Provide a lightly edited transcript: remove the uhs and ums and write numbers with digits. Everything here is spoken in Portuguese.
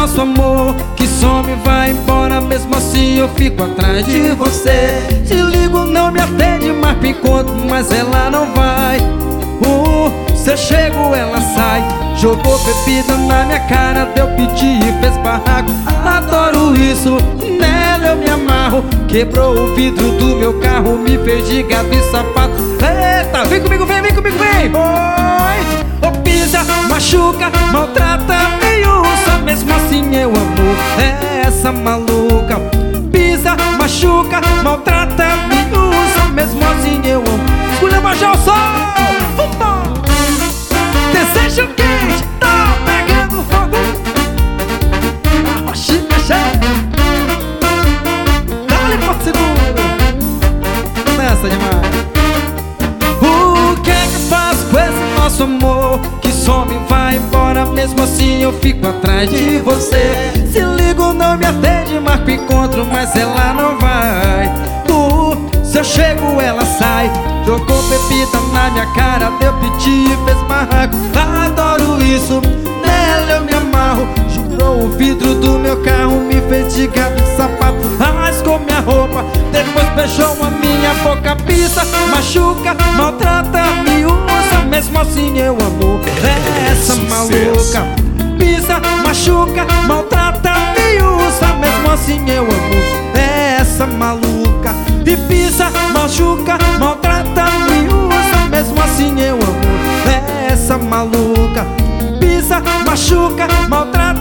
nosso amor que some e vai embora. Mesmo assim eu fico atrás de você. Te ligo, não me atende, marco encontro, mas ela não vai. Se eu chego, ela sai. Jogou bebida na minha cara, deu piti e fez barraco. Adoro isso, nela eu me amarro. Quebrou o vidro do meu carro, me fez de gato e sapato. Eita, vem comigo, vem, vem comigo, vem. Oi, ô pisa, machuca, maltrata, me usa. Mesmo assim eu amo essa maluca. Pisa, machuca, maltrata, me usa. Mesmo assim eu amo. Escolha baixar o som. Desejo quente, tá pegando fogo. A roxinha cheia. Dá-lhe por seguro. Nessa demais. O que é que eu faço com esse nosso amor que some e vai embora? Mesmo assim eu fico atrás de você. Se ligo, não me atende, marco encontro, mas ela não vai. Se eu chego, ela sai. Jogou bebida na minha cara, deu piti e fez barraco. Adoro isso, nela eu me amarro. Jurou o vidro do meu carro, me fez de gato e sapato. Rasgou minha roupa, depois beijou a minha boca. Pisa, machuca, maltrata, me usa. Mesmo assim eu amo essa maluca. Pisa, machuca, maltrata, me usa. Mesmo assim eu amo essa maluca. E pisa, machuca, maltrata, me usa. Mesmo assim eu amo essa maluca. Pisa, machuca, maltrata.